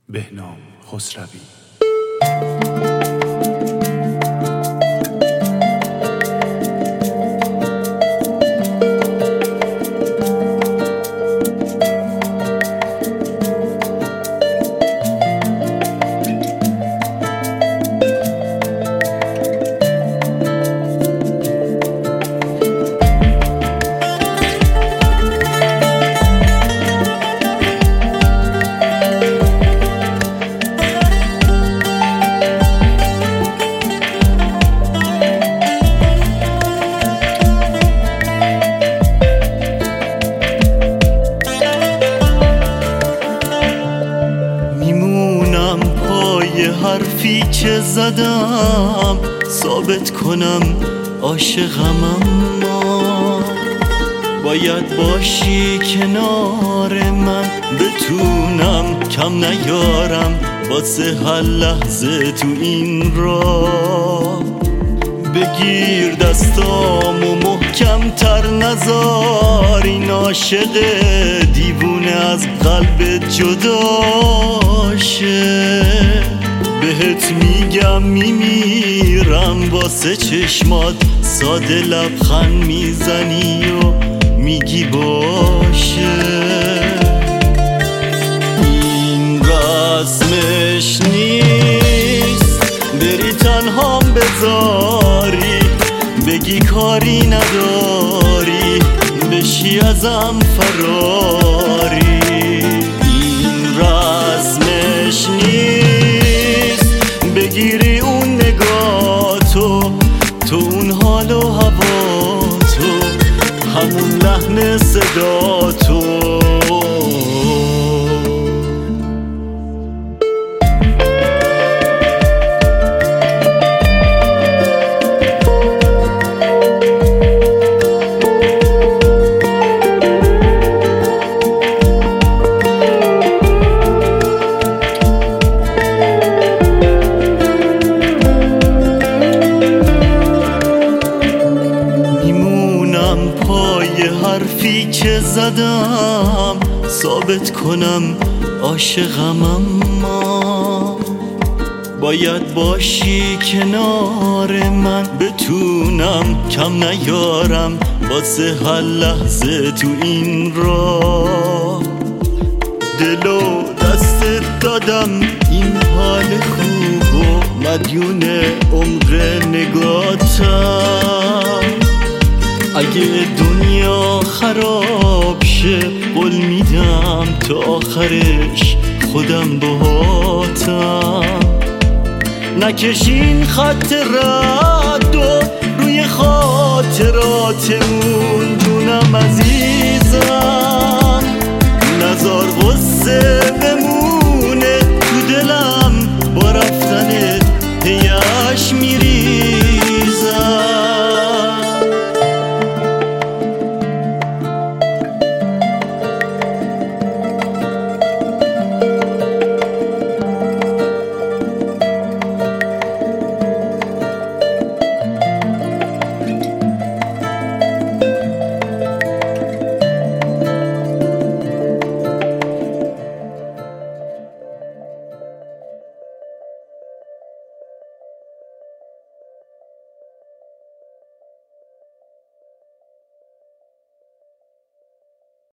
بهنام خسروی. حرفی که زدم ثابت کنم عاشقم، اما باید باشی کنار من، بتونم کم نیارم واسه هر لحظه تو این راه. بگیر دستامو محکم تر نذار، این عاشق دیوونه از قلبت جدا شه. بهت میگم میمیرم واسه چشمات، ساده لبخند میزنی و میگی باشه. این رسمش نیست بری تنهام بذاری، بگی کاری نداری بشی ازم فراری. این رسمش نیست بگیری اون نگاتو، تو اون حال و هواتو، همون لحن صداتو. حرفی که زدم ثابت کنم عاشقم، اما باید باشی کنار من، بتونم کم نیارم واسه هر لحظه تو این راه. دل و دستت دادم این حال خوب و مدیون عمق نگاتم. اگه دنیا خراب شه قول میدم تا آخرش خودم باهاتم. نکشین خط رد و روی خاطراتمون جونم عزیزم.